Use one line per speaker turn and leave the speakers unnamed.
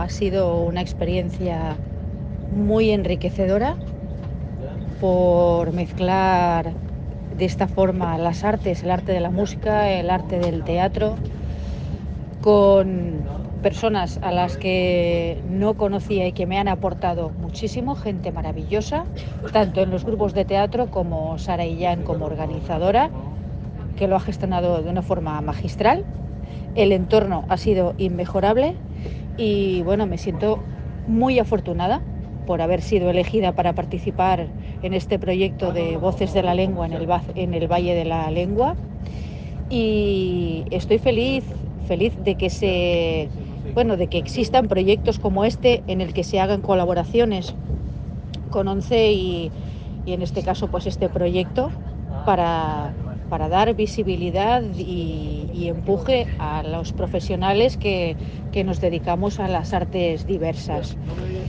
ha sido una experiencia muy enriquecedora por mezclar de esta forma las artes, el arte de la música, el arte del teatro, con personas a las que no conocía y que me han aportado muchísimo, gente maravillosa, tanto en los grupos de teatro como Sara Illán como organizadora, que lo ha gestionado de una forma magistral. El entorno ha sido inmejorable y bueno, me siento muy afortunada por haber sido elegida para participar en este proyecto de Voces de la Lengua en el Valle de la Lengua, y estoy feliz de que de que existan proyectos como este en el que se hagan colaboraciones con ONCE y en este caso pues este proyecto para, para dar visibilidad y empuje a los profesionales que nos dedicamos a las artes diversas.